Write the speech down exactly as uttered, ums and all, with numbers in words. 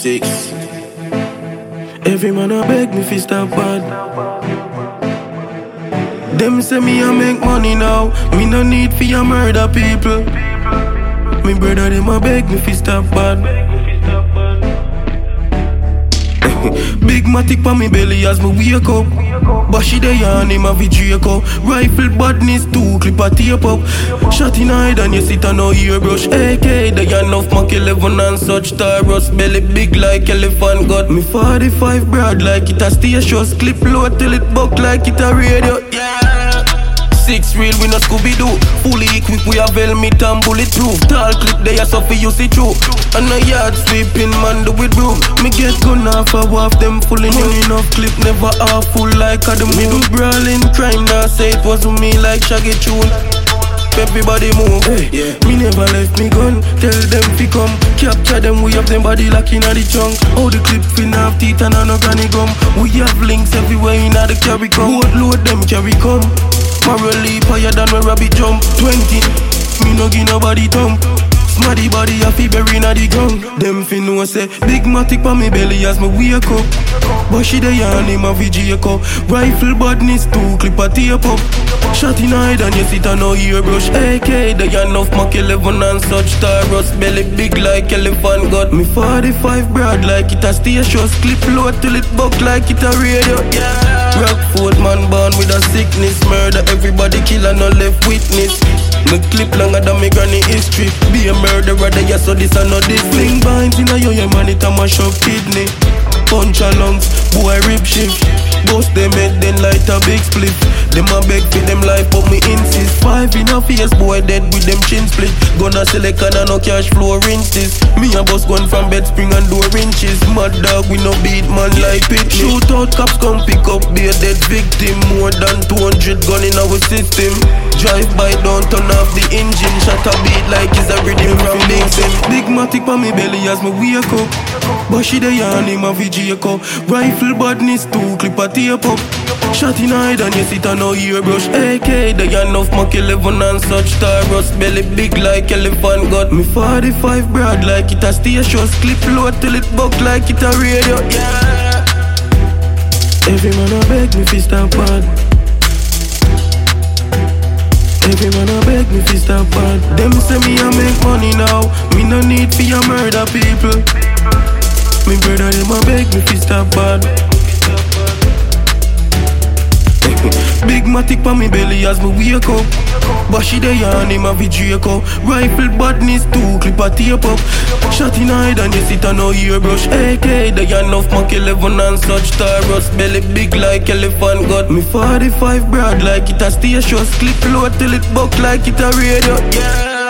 Six. Every man a beg me fi stop bad. Them say me a make money now. Me no need fi a murder people. Me brother them a beg me fi stop bad. Big matic pa me belly as me wake up. Bashy the yarn him a vi Draco. Rifle badness two clip a tape up. Shot in hide and you sit on no earbrush. A K the yarn of Mach eleven and such. Taurus belly big like elephant gut. Me forty-five broad like it a station. Clip low till it buck like it a radio. Yeah. Six real we no Scooby-Doo. Fully equipped we have helmet and bulletproof. Tall clip they a suffer you see through. And a yard sleeping man do with broom. Me get gun off a waff them full in money enough clip never half full like a the middle brawling crime. Now say it wasn't me like Shaggy tune. Everybody move, hey. Yeah. Me never left me gun. Tell them fi come, capture them. We have them body lock inna the trunk. How the clip fin have teeth and a no granny gum. We have links everywhere inna the carry come. Load load them carry come. Morally higher than where rabbit jump. Twenty, me no give nobody thump. Smarty body a fi bury inna the ground. Them fi know say big matic pa me belly as me wake up. Bashy the yarn him a vi Draco. Rifle badness two clip a tape up. Shot in hide and you sit on no earbrush. A K the yarn of Mach eleven and such. Taurus belly big like elephant gut. Me forty-five broad like it a station. Clip low till it buck like it a radio. Yeah. Rockford man born with a sickness. Murder everybody kill and no left witness. Me clip longer than me granny history. Be a murderer there ya so this and no this. Fling binds in a yo yo man it a mash up kidney. Punch a lungs, boy rib shift. Bust them head then light a big spliff. Them a beg for them life but me insist. Five in a face boy dead with them chin split. Gonna select and no cash flow rinse this. Me a bus gun from bed spring and door inches. Mad dog we no beat man like pit. Shoot out cops come pick up be a dead victim. More than two hundred gun in our system. Drive by don't turn off the engine. Shot a beat like it's a rhythm from Big Sim. Big matic pa me belly as me wake up. Bashy the yarn him a vi Draco. Rifle badness two clip a tape up. Shot in hide and you sit on no earbrush. A K the yarn of Mach eleven and such. Taurus belly big like elephant gut. Me forty-five broad like it a station. Clip low till it buck like it a radio. Yeah. Every man a beg me fi stop bad. Every man a beg me fi stop bad. Them say me a make money now. Me no need fi a murder people. Me brother them a beg me fi stop bad. Big matic pa me belly as me wake up. Bashy the yarn him a vi Draco. Rifle badness two clip a tape up. Shot in hide and you sit on no earbrush. A K the yarn of Mach eleven and such. Taurus belly big like elephant gut. Me forty-five broad like it a station. Clip low till it buck like it a radio. Yeah.